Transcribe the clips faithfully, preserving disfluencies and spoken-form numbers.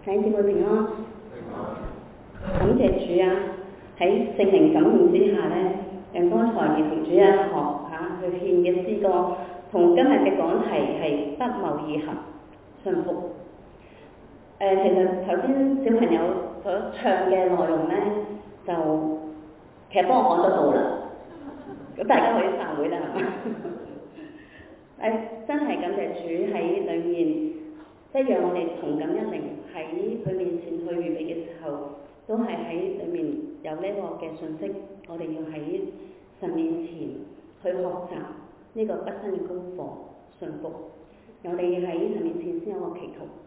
弟兄姊妹平安，感謝主啊！喺聖靈感動之下咧，誒剛才兒童主日學嚇去獻嘅詩歌，同今日嘅講題係不謀而合，順服。誒、呃，其實頭先小朋友所唱嘅內容咧，就其實幫我講得到啦。咁大家可以散會啦，係嘛？誒，真係感謝主喺裏面。即係讓我哋同感一靈喺佢面前去預備嘅時候，都係喺裏面有呢個嘅信息，我哋要喺神面前去學習呢個畢生嘅功課，順服。我哋要喺神面前先有個祈禱。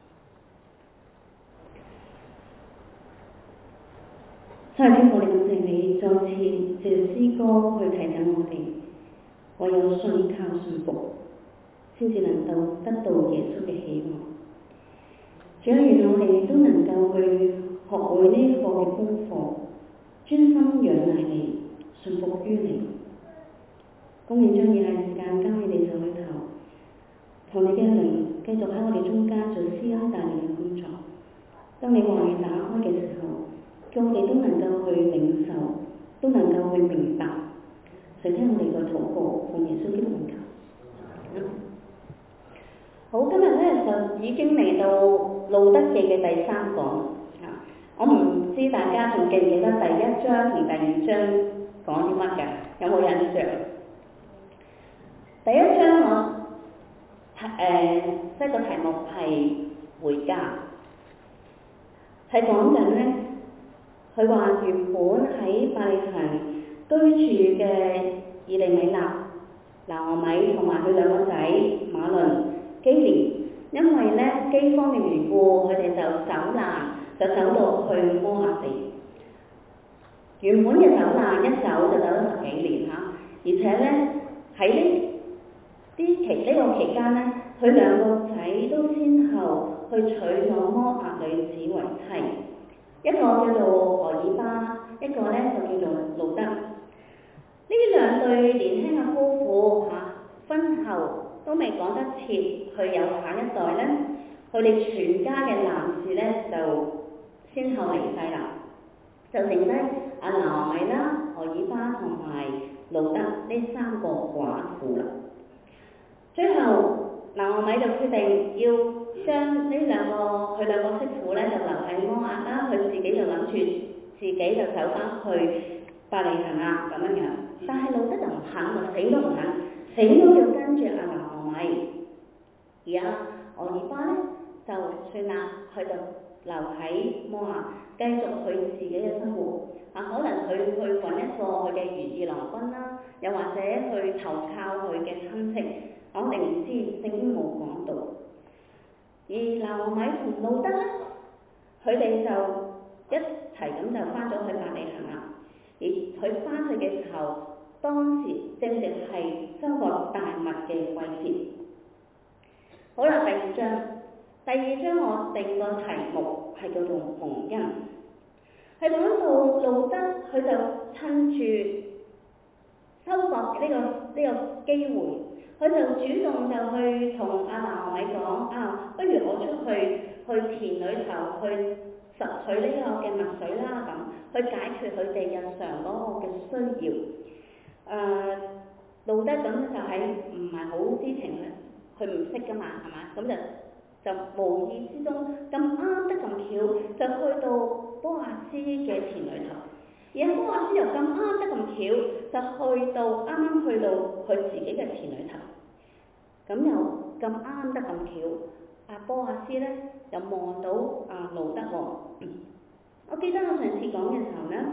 真係天父，我哋感謝你再次借詩歌去提醒我哋，唯有信靠順服，先至能夠得到耶穌嘅喜愛。主啊，願我哋都能夠去學會呢個嘅功課，專心仰賴你，順服於你。公義將以下時間交喺你手裏頭，同你嘅靈繼續喺我哋中間做施恩帶領嘅工作。當你話語打開嘅時候，叫我哋都能夠去領受，都能夠去明白。垂聽我哋嘅禱告，奉耶穌基督名求。嗯好，今日咧就已經嚟到路得記嘅第三講啊！我唔知大家仲記唔記得第一章同第二章講啲乜嘅？有冇印象？第一章我誒即係個題目係回家，係講緊咧，佢話原本喺伯利恆居住嘅以利米勒、拿俄米同埋佢兩個仔馬倫、基連，因為咧饑荒嘅緣故，佢哋就走難，就走到去摩押地。原本嘅走難一走就走咗十幾年嚇，而且咧喺呢啲期呢個期間咧，佢兩個仔都先後去娶咗摩押女子為妻，一個叫做俄珥巴，一個咧就叫做路得。呢兩對年輕嘅夫婦嚇、啊、婚後都未趕得切去有下一代咧，佢哋全家嘅男士咧就先後離世啦，就剩低阿拿俄米啦、俄珥巴同埋路得呢三個寡婦啦。最後拿俄米就決定要將呢兩個佢兩個媳婦咧就留喺摩押啦，佢自己就諗住自己就走翻去伯利恆啦咁樣樣。但係路得就唔肯，死都唔肯，死都要跟住阿拿俄米。而阿俄珥巴咧就算啦，佢就留喺摩押，繼續佢自己嘅生活。啊，可能佢去揾一個佢嘅如意郎君啦，又或者去投靠佢嘅親戚，我哋唔知，聖經冇講到。而拿俄米同路得咧，佢哋就一齊咁就翻咗去伯利恆啦。而佢翻去嘅時候，當時正正係收穫大麥嘅季節。好啦，第二章，第二章我定個題目係叫做蒙恩，係講到路得佢就趁住收穫呢、這個呢、這個機會，佢就主動就去同阿拿俄米講啊，不如我出去去田裏頭去拾取呢個嘅麥穗啦，咁去解決佢哋日常嗰個嘅需要。誒、呃，路得咁就係唔係好知情咧？佢唔識噶嘛，係嘛？咁就就無意之中咁啱得咁巧，就去到波阿斯嘅田裏頭。而波阿斯又咁啱得咁巧，就去到啱啱去到佢自己嘅田裏頭。咁又咁啱得咁巧，阿波阿斯咧又望到阿路得喎。我記得我上次講嘅時候咧，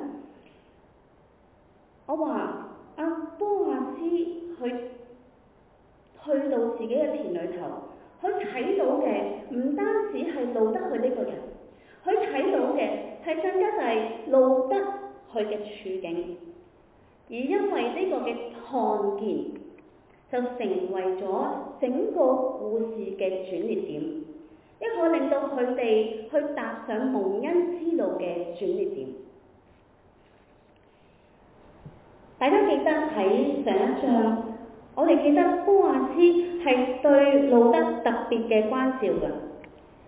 我話阿波阿斯去。去到自己嘅田裏頭，佢睇到嘅唔單止係路得佢呢個人，佢睇到嘅係更加就係路得佢嘅處境，而因為呢個嘅看見，就成為咗整個故事嘅轉捩點，一個令到佢哋去踏上蒙恩之路嘅轉捩點。大家記得喺上一章，我哋記得波阿斯係對路得特別嘅關照嘅，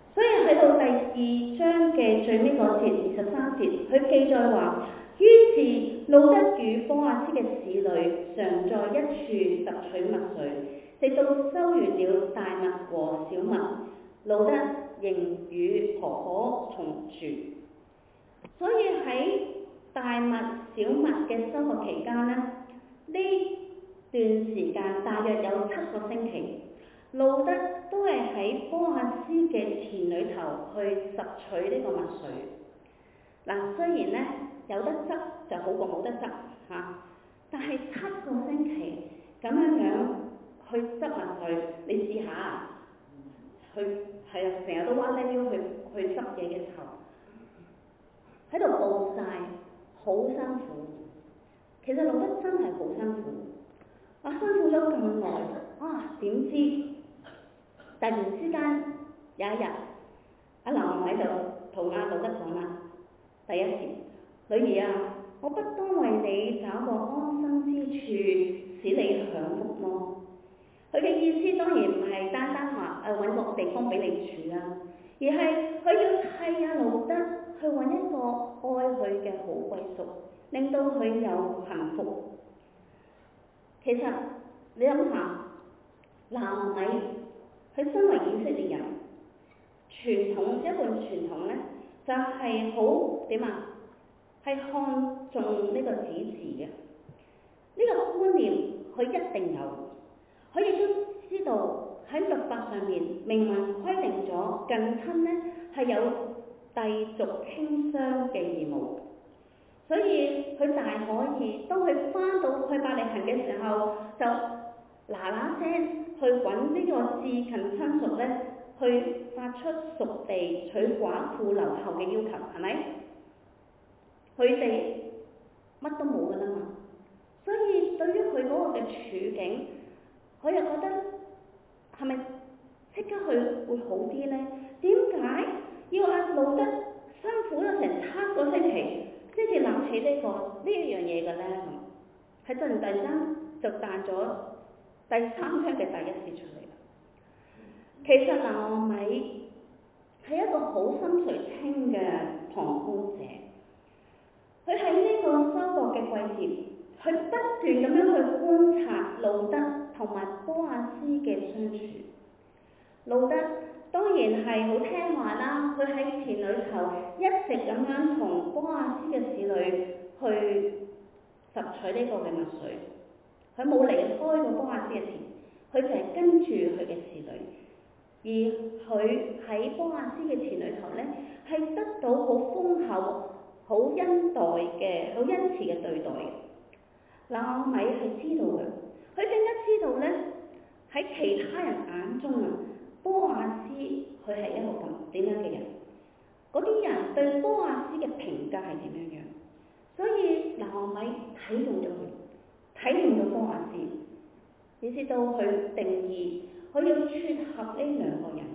所以喺到第二章嘅最尾嗰節二十三節，佢記載話：於是路得與波阿斯嘅使女常在一處拾取麥穗，直到收完了大麥和小麥，路得仍與婆婆同住。所以喺大麥、小麥嘅收穫期間呢，呢段時間大約有七個星期，路得都係喺波阿斯嘅田裏頭去拾取呢個麥穗。嗱，雖然呢有得執就好過冇得執嚇、啊，但係七個星期咁樣樣去執麥穗，你試下，去係啊，成日都彎低腰去去執嘢嘅時候，喺度暴曬，好辛苦。其實路得真係好辛苦。我辛苦咗咁耐，啊點知突然之間有一日，阿拿俄米就同阿路得講啦，第一次，女兒啊，我不當為你找個安身之處，使你享福麼？佢嘅意思當然唔係單單話誒揾個地方俾你住啦，而係佢要替阿路得去揾一個愛佢嘅好歸宿，令到佢有幸福。其實你諗下，拿俄米佢身為以色列人，傳統一貫傳統咧就係好點啊？係看重呢個子嗣嘅呢個觀念，佢一定有。佢亦都知道喺律法上面明文規定咗近親咧係有弟族傾相嘅義務。所以佢大可以，當佢翻到去伯利恆嘅時候，就嗱嗱聲去揾呢個至近親屬咧，去發出屬地取寡婦留後嘅要求，係咪？佢哋乜都冇㗎啦嘛，所以對於佢嗰個嘅處境，佢又覺得係咪即刻去會好啲咧？點解要阿路得辛苦咗成七個星期？先至諗起呢、這個呢一樣嘢嘅咧，咁喺突然突然間就彈咗第三章嘅第一節出嚟啦。其實拿俄米係一個好心水清嘅旁觀者，佢喺呢個收穫嘅季節，佢不斷咁樣去觀察路得同埋波阿斯嘅相處。路得當然係好聽話啦，佢喺田裏頭一直咁樣同波阿斯嘅使女去拾取呢個嘅麥穗，佢冇離開過波阿斯嘅田，佢就係跟住佢嘅使女，而佢喺波阿斯嘅田裏頭咧，係得到好豐厚、好恩待嘅、好恩慈嘅對待嘅。拿俄米係知道嘅，佢更加知道咧喺其他人眼中啊，波阿斯佢係一個咁點樣嘅人，嗰啲人對波阿斯嘅評價係點樣樣，所以拿俄米睇中咗佢，睇中咗波阿斯，以至到佢定義佢要撮合呢兩個人。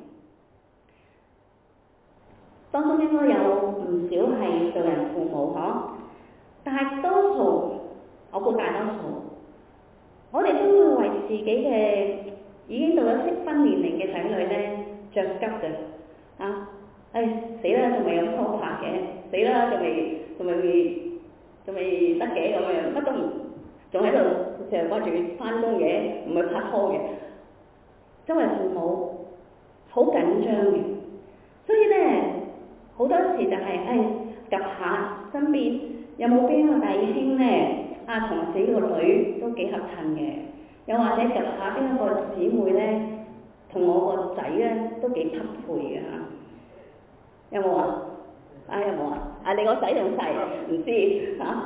當中應該有唔少係做人父母嗬，大多數我估大多數，我哋都會為自己嘅已經到咗適婚年齡嘅仔女咧着急嘅，啊，唉死啦，仲未有拖拍嘅，死啦，仲未仲未仲未得嘅咁樣，乜都唔，仲喺度成日掛住翻工嘅，唔係拍拖嘅，周圍父母好緊張嘅，所以咧好多時就係、是、唉及下身邊有冇邊個弟兄咧，啊同自己個女都幾合襯嘅。又或者及下邊一個姊妹咧，同我個仔咧都幾匹配嘅嚇，有冇啊？啊有冇啊？啊你個仔仲細，唔知嚇。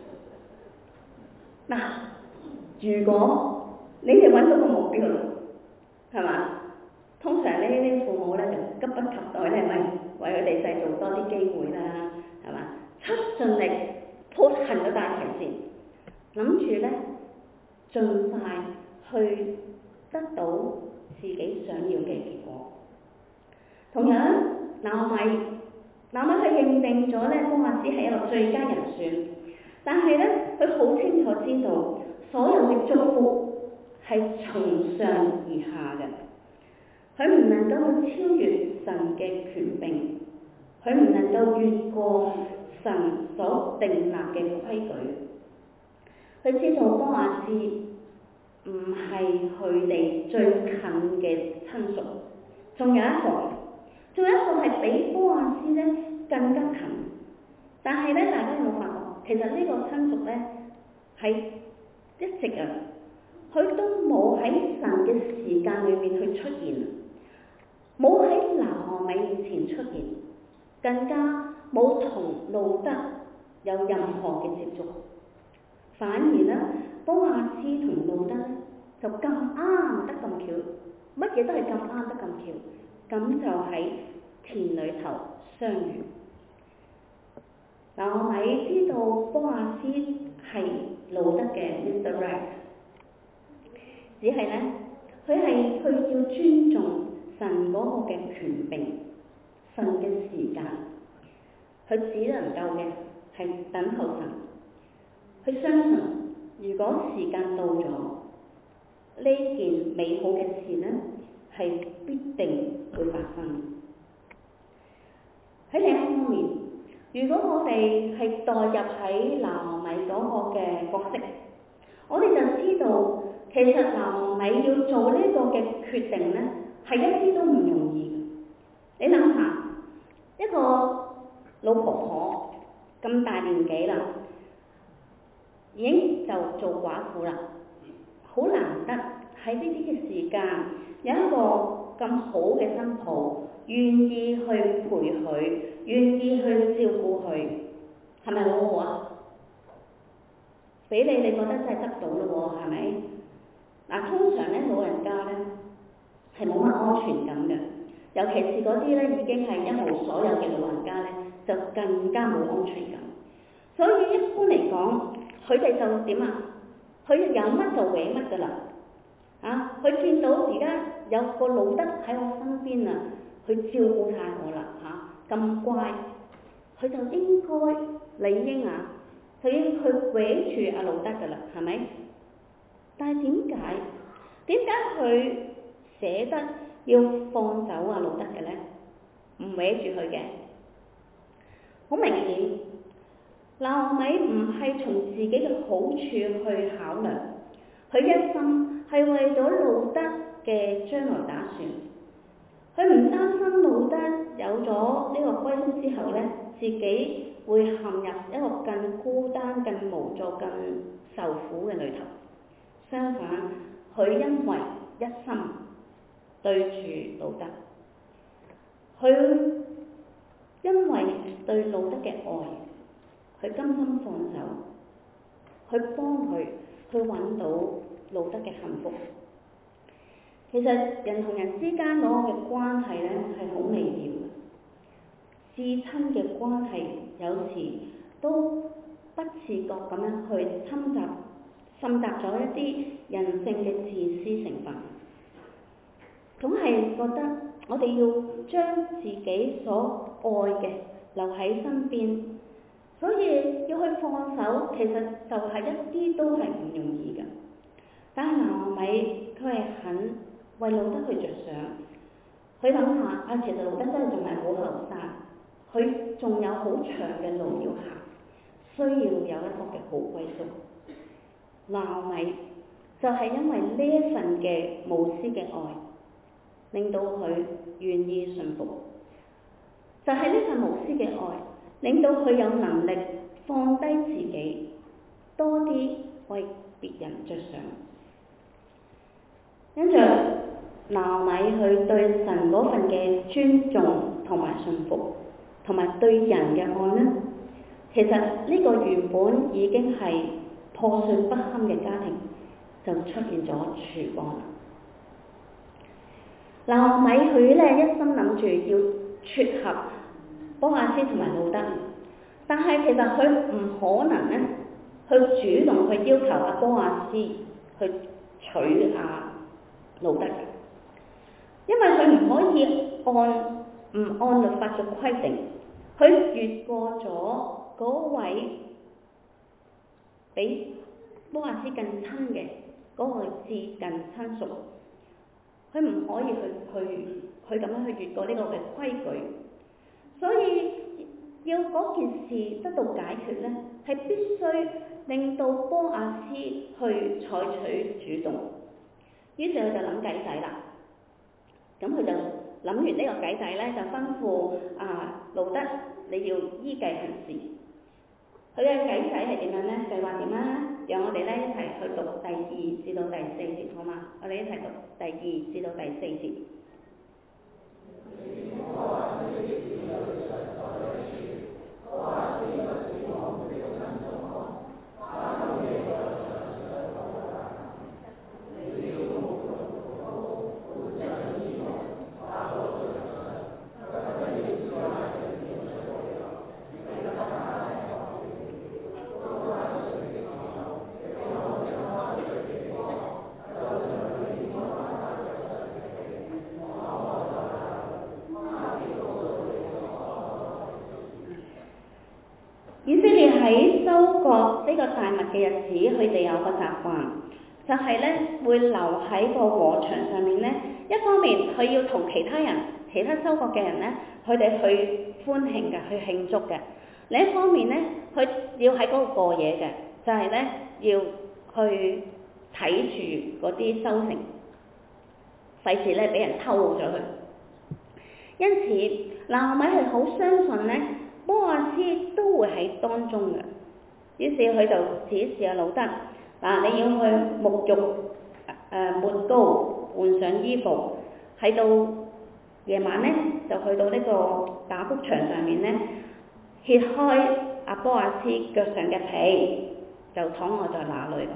嗱、啊，如果你哋揾到個目標啦，係嘛？通常呢啲父母咧就急不及待咧，咪為佢哋製造多啲機會啦，係嘛？出盡力撲行咗大旗先，諗住咧盡快去得到自己想要嘅結果。同樣，拿俄米，拿俄米佢認定咗咧，波阿斯係一個最佳人選，但係咧，佢好清楚知道，所有嘅祝福係從上而下嘅。 佢唔能夠去超越神嘅權柄，佢唔能夠越過神所定立嘅規矩。佢知道波亞斯唔係佢哋最近嘅親屬，仲有一個，仲有一個係比波亞斯咧更加近。但係咧，大家有冇發覺？其實呢個親屬咧係一直啊，佢都冇喺神嘅時間裏面去出現，冇喺拿俄米面前出現，更加冇同路得有任何嘅接觸。反而咧，波亞斯同路得咧就咁啱得咁巧，乜嘢都係咁啱得咁巧，咁就喺田裏頭相遇。嗱，我咪知道波亞斯係路得嘅 Mister Right， 只係咧佢係佢要尊重神嗰個嘅權柄，神嘅時間，佢只能夠嘅係等候神，佢相信如果時間到咗，呢件美好嘅事咧係必定會發生。喺另一方面，如果我哋係代入喺拿俄米嗰個嘅角色，我哋就知道其實拿俄米要做呢個嘅決定咧，係一啲都唔容易。你諗下，一個老婆婆咁大年紀啦，已經就做寡婦啦，好難得喺呢啲嘅時間有一個咁好嘅新抱，願意去陪佢，願意去照顧佢，係咪好好啊？俾你，你覺得真係得到咯喎，係咪？嗱，通常咧老人家咧係冇乜安全感嘅，尤其是嗰啲咧已經係一無所有嘅老人家咧，就更加冇安全感。所以一般嚟講，佢哋就點啊？佢有乜就搲乜㗎啦。啊，佢見到而家有個老得喺我身邊啊，佢照顧晒我啦嚇，咁乖，佢就應該理應啊，佢應佢搲住阿老得㗎啦，係咪？但係點解？點解佢捨得要放走阿老得嘅咧？唔搲住佢嘅，好明顯，拿俄米唔係從自己嘅好處去考量，佢一心係為咗路得嘅將來打算。佢唔擔心路得有咗呢個歸宿之後咧，自己會陷入一個更孤單、更無助、更受苦嘅裏頭。相反，佢因為一心對住路得，佢因為對路得嘅愛，佢甘心放手，去幫佢去揾到路得嘅幸福。其實人同人之間嗰個嘅關係咧係好微妙嘅，至親嘅關係有時都不自覺咁樣去侵襲、滲雜咗一啲人性嘅自私成分，總係覺得我哋要將自己所愛嘅留喺身邊，所以要去放手，其實就係一啲都係唔容易嘅。但係拿俄米佢係肯為路得去着想，佢諗下啊，其實路得真係仲係好後生，佢仲有好長嘅路要行，需要有一個嘅好歸宿。拿俄米就係因為呢一份嘅無私嘅愛，令到佢願意順服，就係呢份無私嘅愛，令到佢有能力放低自己，多啲為別人着想。跟住拿俄米佢對神嗰份嘅尊重同埋順服，同埋對人嘅愛呢，其實呢個原本已經係破碎不堪嘅家庭，就出現咗曙光啦。拿俄米佢咧一心諗住要撮合波亞斯同埋路得，但係其實佢唔可能咧去主動去要求阿波亞斯去娶阿路得嘅，因為佢唔可以按唔按律法嘅規定，佢越過咗嗰位比波亞斯更親嘅嗰個至近親屬， 佢唔可以去去去咁樣去越過呢個嘅規矩，所以要嗰件事得到解決呢，係必須令到波亞斯去採取主動。於是佢就諗計仔啦，咁佢就諗完呢個計仔呢，就吩咐啊路得你要依計行事。佢嘅計仔係點樣呢？計劃點啊？讓我哋咧一齊去讀第二至到第四節，好嘛？我哋一齊讀第二至到第四節。以色列喺收割呢個大麥嘅日子，佢哋有個習慣，就係咧會留喺個禾場上面咧。一方面佢要同其他人、其他收割嘅人咧，佢哋去歡慶嘅，去慶祝嘅。另一方面咧，佢要喺嗰度過夜嘅，就係咧要去睇住嗰啲收成，費事咧俾人偷咗佢。因此，拿俄米係好相信咧，波亞斯都會喺當中嘅，於是佢就指示阿路得，嗱，你要去沐浴、誒抹膏、換上衣服，喺到夜晚咧就去到呢個打穀場上面咧，揭開阿波亞斯腳上嘅被，就躺臥在那裏。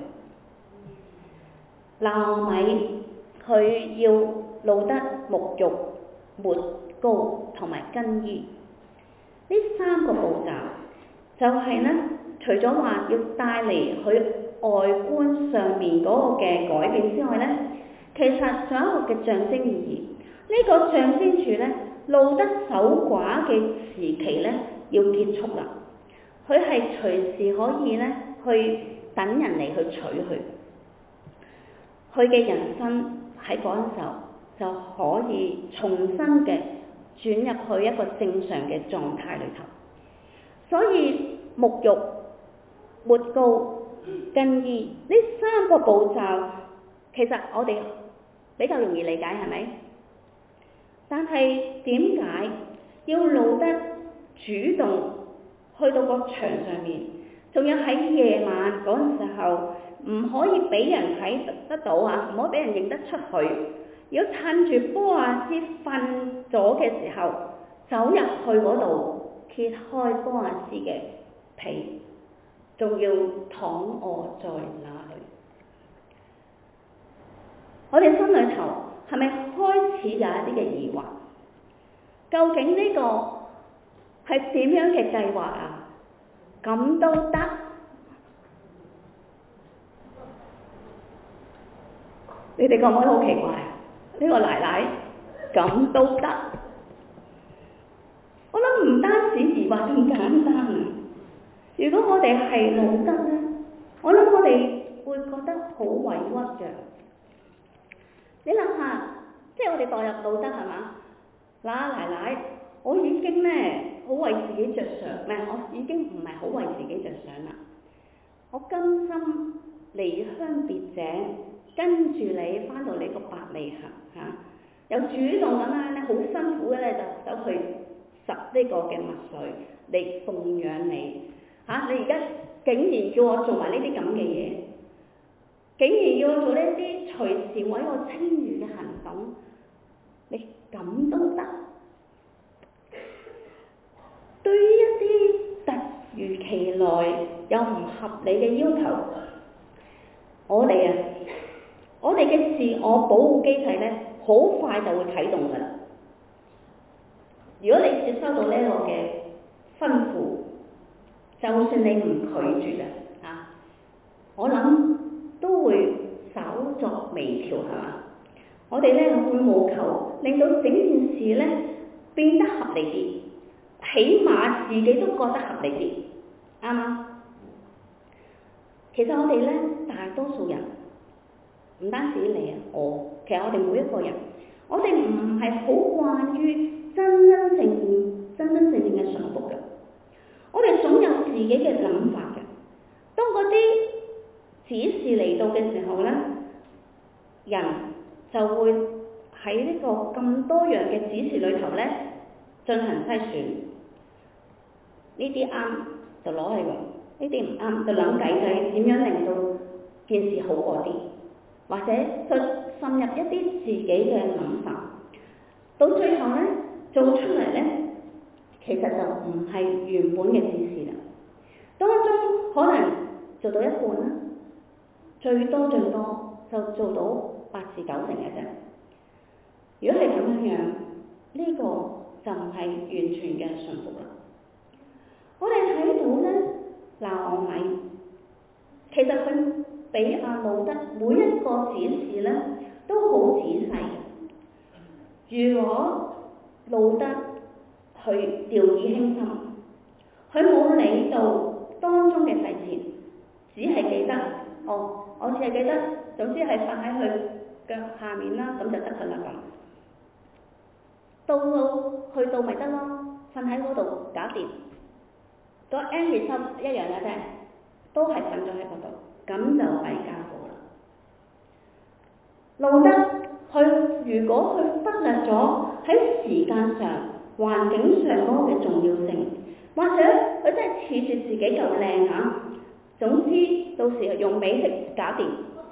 拿俄米佢要路得沐浴、抹膏同埋更衣。呢三個步驟就係咧，除咗話要帶嚟佢外觀上面嗰個嘅改變之外咧，其實仲有一個嘅象徵意義。呢、這個象徵住咧，路得守寡嘅時期咧要結束啦。佢係隨時可以咧去等人嚟去娶佢，佢嘅人生喺嗰陣時候就可以重新嘅轉入去一個正常嘅狀態裏頭。所以沐浴、抹膏、更衣呢三個步驟，其實我哋比較容易理解，係咪？但係點解要路得主動去到個場上面，仲要喺夜晚嗰陣時候唔可以俾人睇得到啊，唔可以俾人認得出佢，要趁住波亞斯瞓咗嘅時候走入去嗰度揭開波亞斯嘅被，仲要躺臥在那裏。我哋心裏頭係咪開始有一啲嘅疑惑？究竟呢個係點樣嘅計劃啊？咁都得？你哋覺唔覺得好奇怪？呢個奶奶咁都得？我諗唔單止疑惑咁簡單啊！如果我哋係路得咧，我諗我哋會覺得好委屈嘅。你諗下，即係我哋代入路得係嘛？嗱，奶奶，我已經咧好為自己着想，唔係，我已經唔係好為自己着想啦。我甘心離鄉別井，跟住你翻到你個伯利恆嚇，有主動咁樣咧，好辛苦嘅咧就走去拾呢個嘅麥穗嚟奉養你嚇、啊。你而家竟然叫我做埋呢啲咁嘅嘢，竟然要我做呢啲隨時毀我清譽嘅行動，你咁都得？對於一啲突如其來又唔合理嘅要求，我哋啊，我哋嘅自我保護機制咧，好快就會啟動噶啦。如果你接收到呢個嘅吩咐，就算你唔拒絕嘅啊，我諗都會稍作微調，係嘛？我哋咧會務求令到整件事咧變得合理啲，起碼自己都覺得合理啲，啱嗎？其實我哋咧大多數人，唔單止你啊，我其實我哋每一個人，我哋唔係好慣於真真正正、真真正正嘅順服嘅。我哋總有自己嘅諗法嘅。當嗰啲指示嚟到嘅時候咧，人就會喺呢個咁多樣嘅指示裏頭咧進行篩選。呢啲啱就攞嚟用，呢啲唔啱就諗計計點樣令到件事好過啲，或者再滲入一啲自己嘅諗法，到最後咧做出嚟咧，其實就唔係原本嘅指示啦。當中可能做到一半啦，最多最多就做到八至九成嘅啫。如果係咁樣樣，呢個就唔係完全嘅順服啦。我哋睇到咧，拿俄米其實佢俾阿路得每一個指示咧都好仔細。如果路得佢掉以輕心，佢冇理到當中嘅細節，只係記得哦，我只係記得，總之係瞓喺佢腳下面啦，咁就得㗎啦咁。到到去到咪得咯，瞓喺嗰度搞掂。個 end result 一樣嘅啫，都係瞓咗喺嗰度，咁就弊家伙啦。路得佢如果佢忽略咗喺時間上、環境上嗰個嘅重要性，或者佢真係恃住自己夠靚嚇，總之到時用美食搞掂，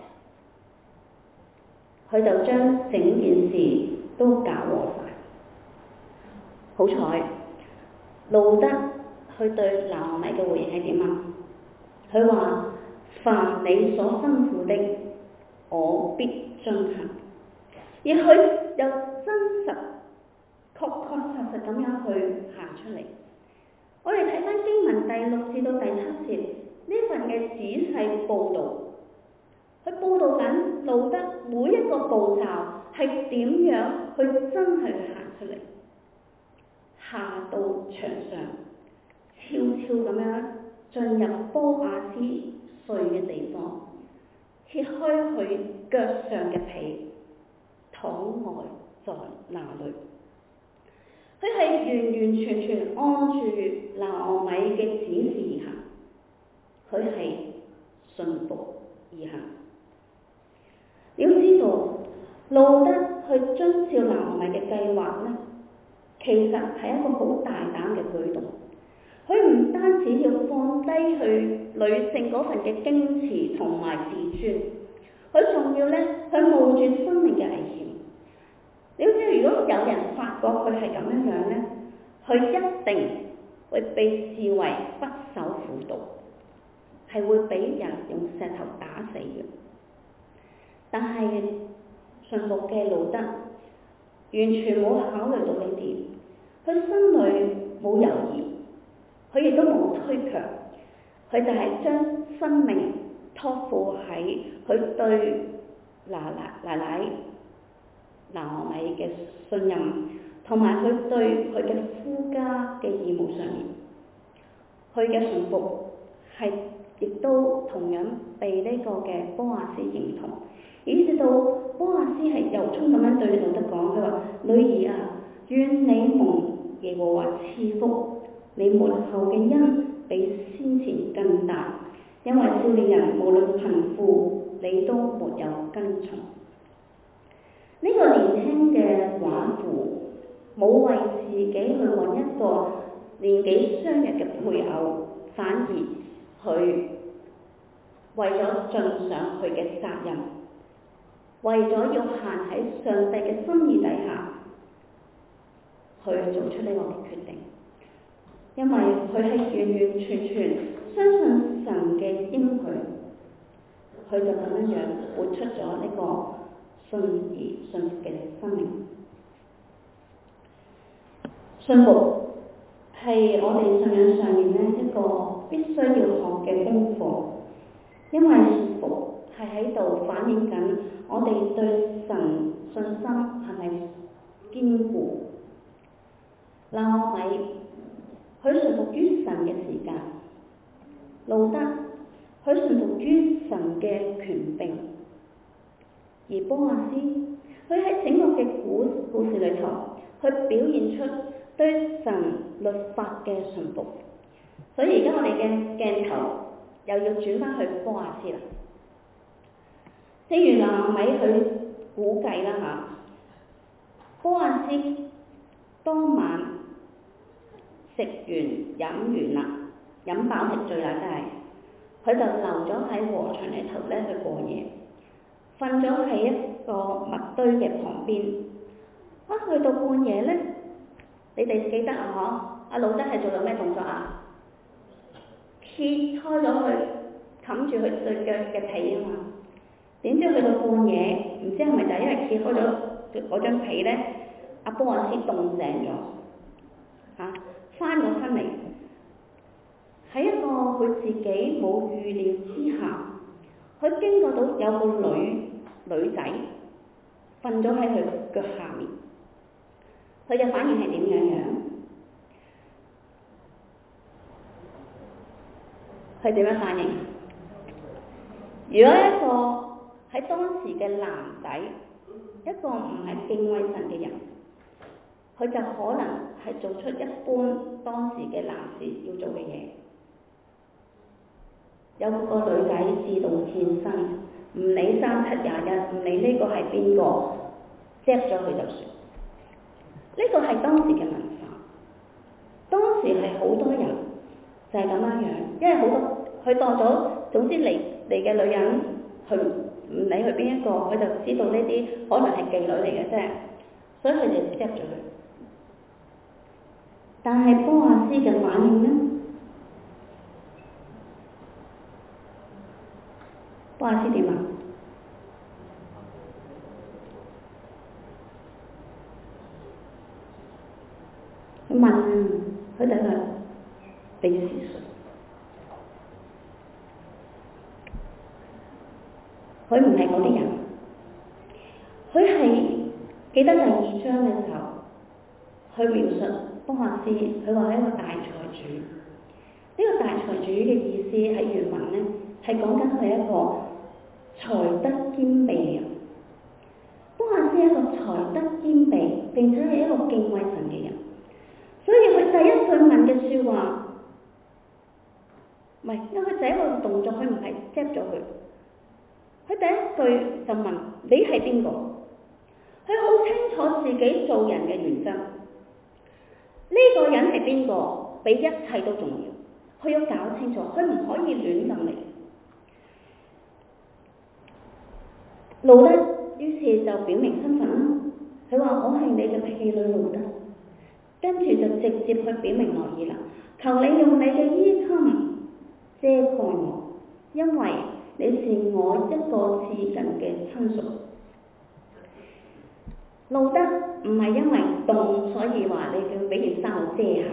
佢就將整件事都搞和晒。好彩，路得佢對拿俄米嘅回應係點啊？佢話：凡你所吩咐的，我必遵行。而佢又真實、確確實實咁樣去行出嚟。我哋睇翻經文第六至到第七節呢份嘅仔細報導，佢報導緊路得每一個步驟係點樣去真係去行出嚟，下到場上，悄悄咁樣進入波亞斯睡嘅地方，揭開佢腳上嘅被，躺臥在那裏。佢係完完全全按住拿俄米嘅指示而行，佢係順服而行。你要知道，路得去遵照拿俄米嘅計劃咧，其實係一個好大膽嘅舉動。佢唔單止要放低佢女性嗰份嘅矜持同埋自尊，佢仲要咧去冒住生命嘅危險。你要知道，如果有人發覺佢係咁樣樣咧，佢一定會被視為不守婦道，係會俾人用石頭打死嘅。但係順服嘅路得完全冇考慮到呢啲，佢心裏冇猶豫，佢亦都冇推卻，佢就係將生命託付喺佢對奶奶奶奶拿俄米嘅信任，同埋佢對佢嘅夫家嘅義務上面，佢嘅順服係亦都同樣被呢個嘅波亞斯認同，以至到波亞斯係由衷咁樣對路得講，佢話：女兒啊，願你蒙耶和華賜福，你末後嘅恩比先前更大，因為少年人無論貧富，你都沒有跟從。呢個年輕嘅寡婦冇為自己去揾一個年紀相若嘅配偶，反而佢為咗盡上佢嘅責任，為咗要行喺上帝嘅心意底下，去做出呢個嘅決定。因為佢係完完全全相信神嘅應許，佢就咁樣樣活出咗呢個信而信服嘅生命。信服係我哋信仰上面咧一個必須要學嘅功課，因為信服係喺度反映緊我哋對神信心係咪堅固。拿俄米佢順服於神嘅時間，路得佢順服於神嘅權柄，而波亞斯佢喺整個嘅故故事裏頭，去表現出對神律法嘅順服。所以而家我哋嘅鏡頭又要轉翻去波亞斯啦。正如拿俄米佢估計啦嚇，波亞斯當晚食完飲完啦，飲飽食醉啦，真係佢就留咗喺禾場裏頭咧去過夜，瞓咗喺一個麥堆嘅旁邊。啊，去到半夜咧，你哋記得啊？嗬，阿路德係做咗咩動作啊？揭開咗佢冚住佢對腳嘅被啊嘛。點知去到半夜，唔知係咪就係因為揭開咗嗰張被咧，阿波亞斯凍醒咗，嚇翻咗身嚟，喺一個佢自己冇預料之下，佢經過到有個女女仔瞓咗喺佢腳下面，佢嘅反應係點樣樣？佢點樣反應？如果一個喺當時嘅男仔，一個唔係敬畏神嘅人，佢就可能係做出一般當時嘅男士要做嘅嘢。有個女仔自動獻身，唔理三七廿一，唔理呢個係邊個，接咗佢就算。呢個係當時嘅文化，當時係好多人就係咁樣樣，因為好多佢當咗總之嚟嚟嘅女人，佢唔理佢邊一個，佢就知道呢啲可能係妓女嚟嘅啫，所以佢就接咗佢。但係波亞斯嘅反應呢？波亞斯點啊？佢問啊，佢就係你是誰？佢唔係嗰啲人，佢係記得第二章嘅時候，佢描述波亞斯，佢話係一個大財主。呢、這個大財主嘅意思喺原文咧，係講緊佢係一個才德兼備嘅人。波亞斯係一個才德兼備，並且係一個敬畏神嘅人。所以佢第一句問嘅説話，唔係，因為佢第一個動作，佢唔係接咗佢。佢第一句就問你係邊個？佢好清楚自己做人嘅原則。呢、這個人係邊個？比一切都重要。佢要搞清楚，佢唔可以亂咁嚟。路德於是就表明身份啦。佢話：我係你嘅婢女路德。跟住就直接去表明來意啦。求你用你嘅衣襟遮蓋我，因為你是我一個至近嘅親屬。路德唔係因為凍，所以話你要俾件衫我遮下。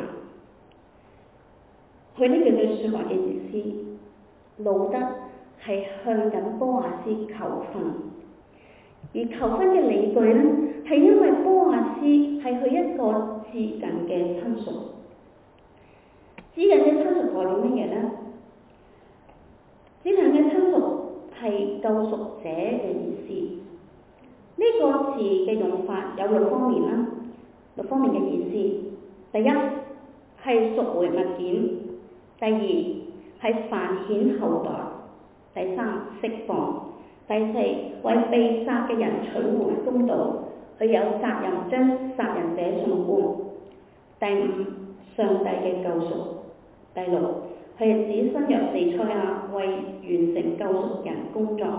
佢呢句嘅説話嘅意思，路德係向緊波亞斯求婚，而求婚嘅理據呢，係因為波亞斯係佢一個至近嘅親屬。至近嘅親屬代表乜嘢呢？至近嘅親屬係救贖者嘅意思。呢、這個詞嘅用法有六方面啦，六方面嘅意思。第一係贖回物件，第二係繁衍後代，第三釋放，第四為被殺嘅人取回公道，佢有責任將殺人者送官。第五，上帝嘅救贖。第六，佢係指新約彌賽亞為完成救贖人工作。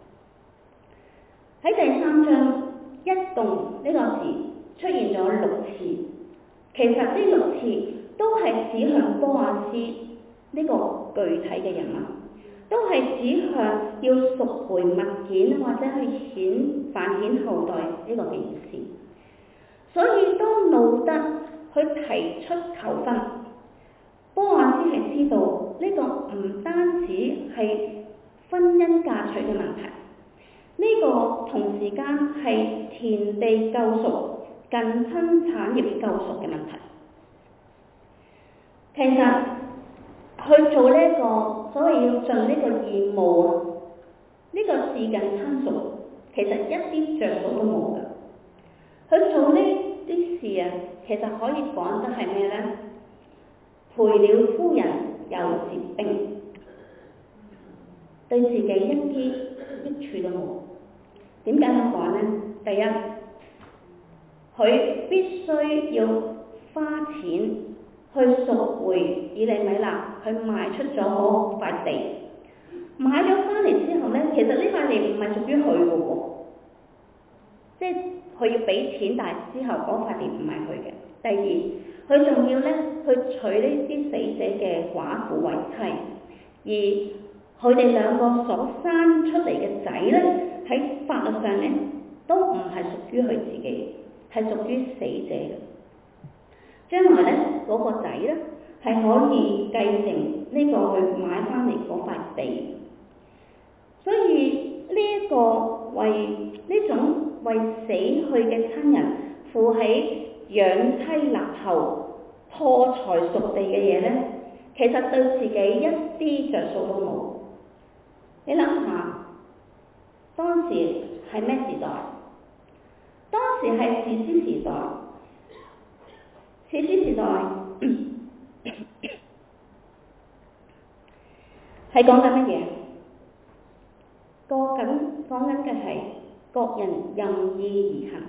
喺第三章，一共呢個字出現咗六次，其實呢六次都係指向波亞斯呢個具體嘅人物，都係指向要贖回物件或者去顯繁衍後代呢個嘅意思。所以當路德去提出求婚，波亞斯係知道呢個唔單止係婚姻嫁娶嘅問題。呢個同時間係田地救贖、近親產業救贖嘅問題。其實去做呢、這、一個所謂要盡呢個義務啊，呢、這個至近親屬其實一啲着數都冇㗎。 佢做呢啲事啊，其實可以講得係咩呢？賠了夫人又折兵，對自己一啲益處都冇。點解咁講呢？第一，佢必須要花錢去贖回以利米勒佢賣出咗嗰塊地，買咗翻嚟之後呢，其實呢塊地唔係屬於佢嘅喎，即係佢要俾錢，但係之後嗰塊地唔係佢嘅。第二，佢仲要呢去娶呢啲死者嘅寡婦為妻，而佢哋兩個所生出嚟嘅仔呢，喺法律上呢都唔係屬於佢自己，係屬於死者嘅。將來呢嗰、那個仔呢係可以繼承呢個佢買翻嚟嗰塊地，所以呢一個為呢種為死去嘅親人負起養妻立後、破財贖地嘅嘢呢，其實對自己一啲着數都冇。你諗下，當時係咩時代？當時係士師時代。士師時代係講緊乜嘢？講緊講緊嘅係各人任意而行。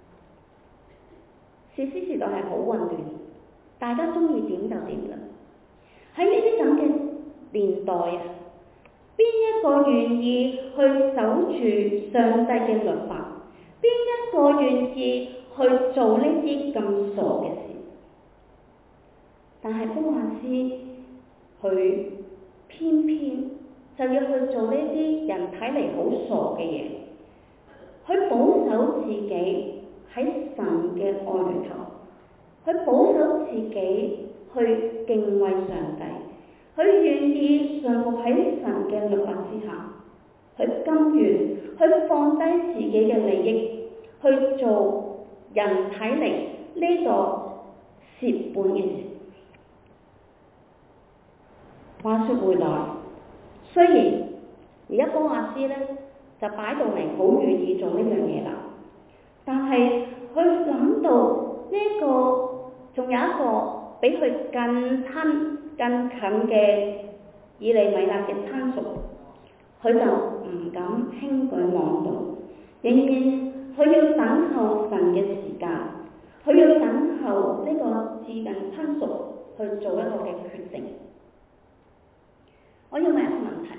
士師時代係好混亂，大家中意點就點啦。喺呢啲咁嘅年代啊，邊一個願意去守住上帝嘅律法？邊一個願意去做呢啲咁傻嘅事？但係波阿斯佢偏偏就要去做呢啲人睇嚟好傻嘅嘢，去保守自己喺神嘅愛裏頭，去保守自己去敬畏上帝，佢願意順服喺神嘅律法之下，佢甘願去放低自己嘅利益，去做人睇嚟呢個蝕本嘅事。話說回來，雖然而家波阿斯呢就擺到明好願意做呢樣嘢啦，但係佢諗到呢、這個仲有一個比佢更親更近嘅以利米勒嘅親屬，佢就唔敢輕舉妄動，仍然佢要等候神嘅時間，佢要等候呢個至近親屬去做一個嘅決定。我要問一個問題，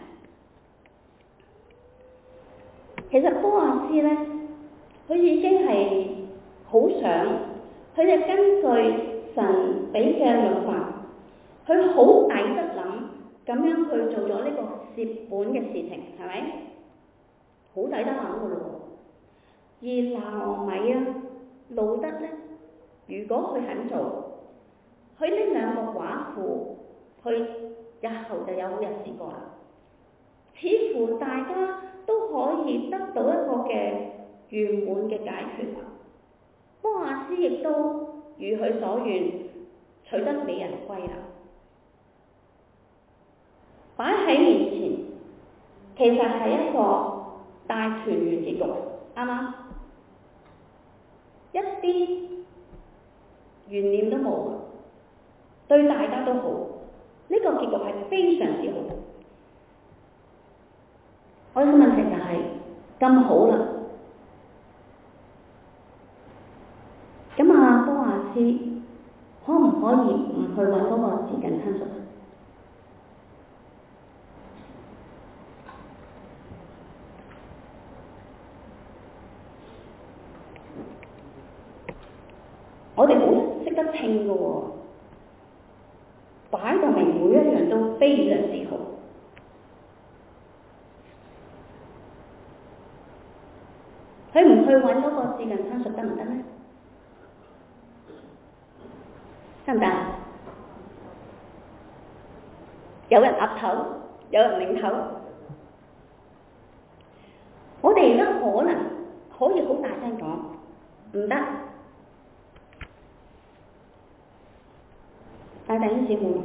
其實波阿斯呢，佢已經係好想，佢哋根據神俾嘅律法，佢好抵得諗咁樣去做咗呢個蝕本嘅事情，係咪？好抵得諗噶咯。而拿俄米啊、路得呢，如果佢肯做，佢呢兩個寡婦，佢日後就有好日子過啦。似乎大家都可以得到一個嘅圓滿嘅解決。波阿斯亦都如佢所願，取得美人歸啦。擺喺面前，其實係一個大團圓結局，啱嗎？一啲懸念都冇，對大家都好。呢個結局係非常之好。我嘅問題就係咁好啦，咁啊波阿斯可唔可以唔去揾嗰個至近親屬？我哋好識得稱嘅喎，擺到明每一樣都非常之好。佢唔去揾嗰個至近親屬得唔得呢？得唔得？有人岌頭，有人擰頭。我哋而家可能可以好大聲講，唔得。但弟兄姊妹，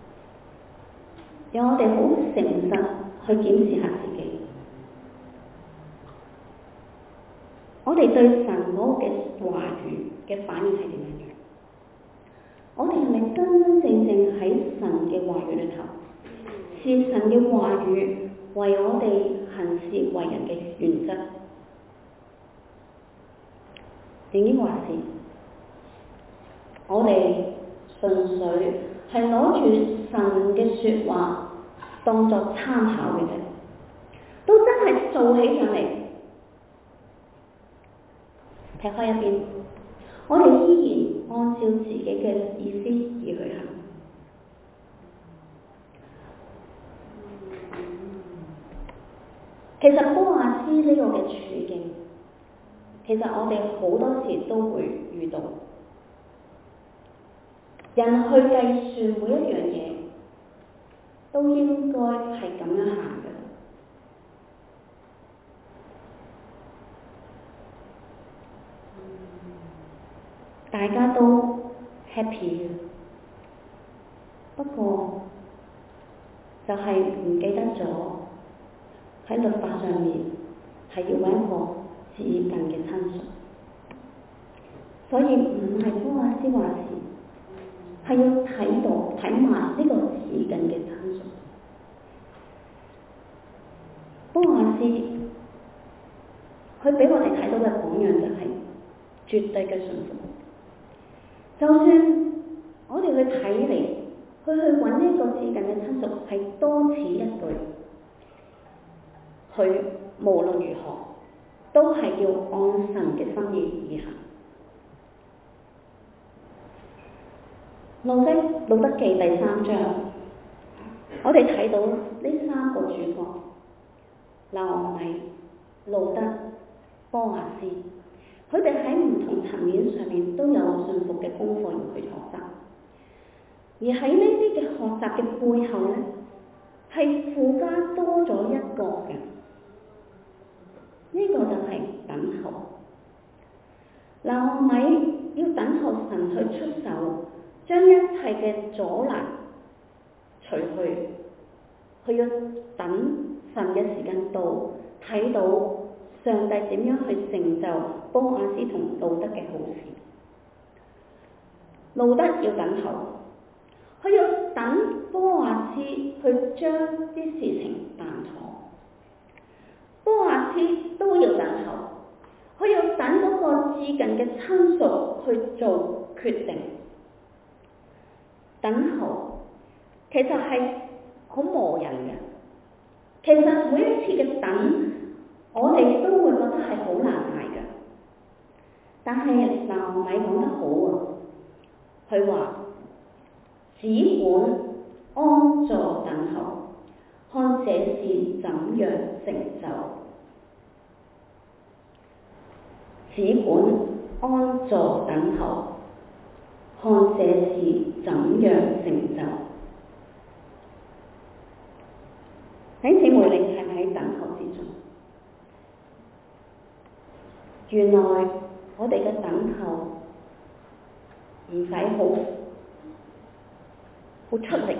讓我哋好誠實去檢視下自己。我哋對神嗰個嘅話語嘅反應係點樣樣？我哋係咪真真正正喺神嘅話語裏頭，視神嘅話語為我哋行事為人嘅原則？聖經話是，我哋純粹係攞住神嘅說話當作參考嘅啫，都真係做起上嚟，劈開一邊，我哋依然按照自己嘅意思而去行。其實波亞斯呢個嘅處境，其實我哋好多時都會遇到。人去計算每一樣嘢，都應該係咁樣行嘅。大家都 happy 嘅，不過就係唔記得咗喺律法上面係要揾一個至近嘅親屬，所以唔係波亞斯話事，係要睇到睇埋呢個至近嘅親屬。波亞斯佢俾我哋睇到嘅榜樣就係絕對嘅信服。就算我哋去睇嚟，佢去揾呢個至近嘅親屬係多此一舉，佢無論如何都係要按神嘅心意而行。路得路得記第三章，我哋睇到呢三個主角：拿俄米、路得、波亞斯。佢哋喺唔同層面上面都有信服嘅功課要去學習，而喺呢啲嘅學習嘅背後咧，係附加多咗一個嘅，呢、這個就係等候。拿俄米要等候神去出手，將一切嘅阻攔除去，佢要等神嘅時間到，睇到上帝點樣去成就波亞斯同路得嘅好事。路得要等候，佢要等波亞斯去將啲事情辦妥。波亞斯都要等候，佢要等嗰個至近嘅親屬去做決定。等候其實係好磨人嘅，其實每一次嘅等，我哋都會覺得係好難捱嘅，但係拿俄米講得好啊，佢話只管安坐等候，看這事怎樣成就。只管安坐等候，看這事怎樣成就。弟兄姊妹，你係咪喺等候之中？原來我哋嘅等候唔使好好出力，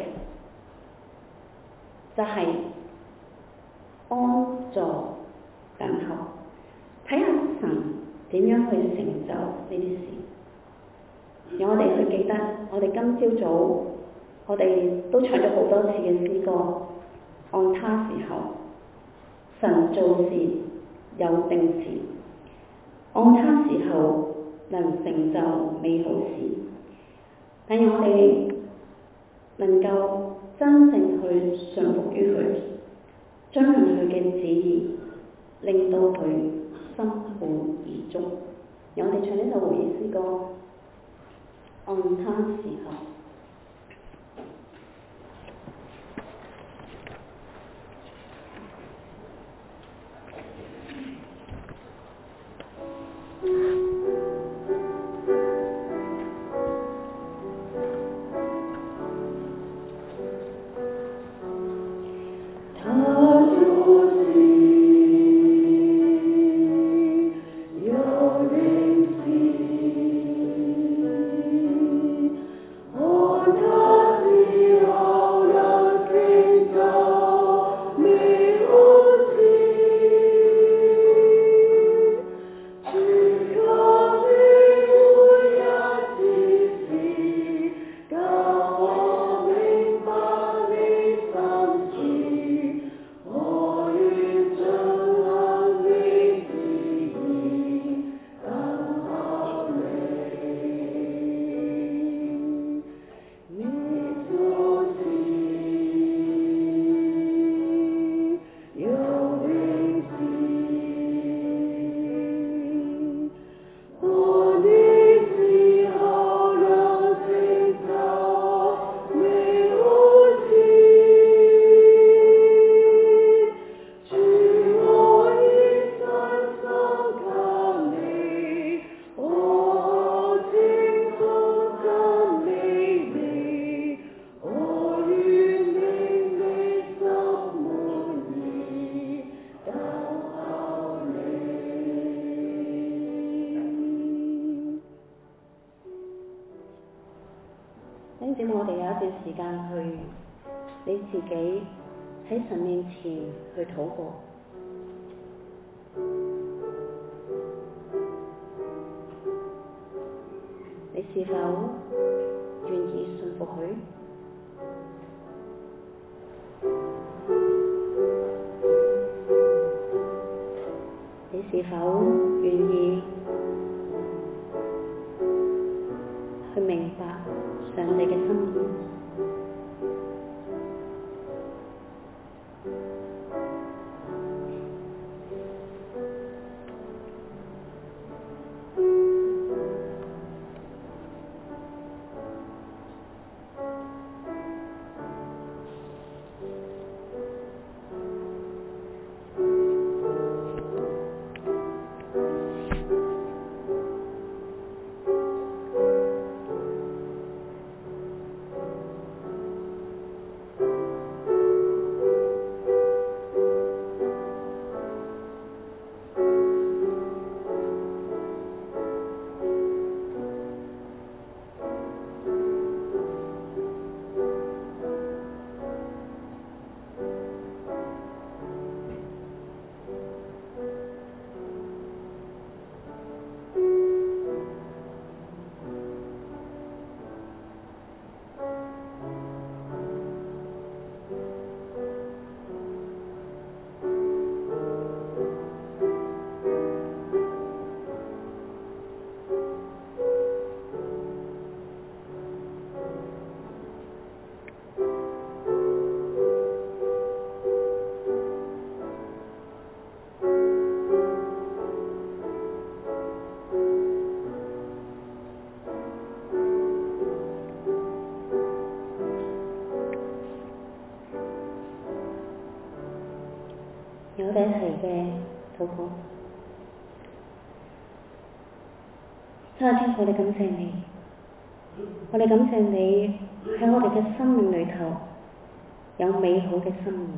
就係、是、安坐等候，睇下神點樣去成就呢啲事。讓我哋去記得，我哋今朝早我哋都唱咗好多次嘅詩歌，按他時候，神做事有定時，按他時候能成就美好事。但願我哋能夠真正去順服於佢，遵行佢嘅旨意，令到佢心滿意足。讓我哋唱呢首回應詩歌，按他時候。 Oh 去你自己喺神面前去禱告。你是否願意信服佢？你是否願意去明白上帝嘅心意？我哋一齊嘅禱告。親愛的天父，我哋感謝你，我哋感謝你喺我哋嘅生命裏頭有美好嘅心意。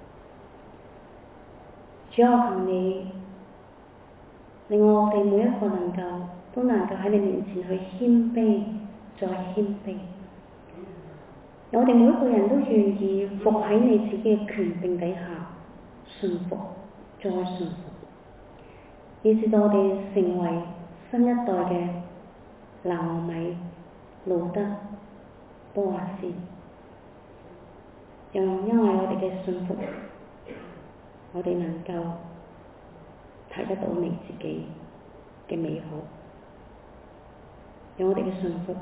主啊，我求你令我哋每一個能夠都能夠喺你面前去謙卑再謙卑。我哋每一個人都願意服喺你自己嘅權柄底下，順服再順服，以至到我哋成為新一代嘅拿俄米、路得、波阿斯。又因為我哋嘅順服，我哋能夠睇得到你自己嘅美好，讓我哋嘅順服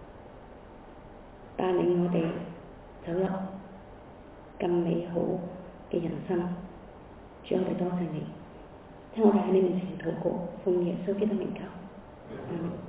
帶領我哋走入更美好嘅人生。主，我哋多謝你，聽我哋喺你面前禱告，奉耶穌基督名求。嗯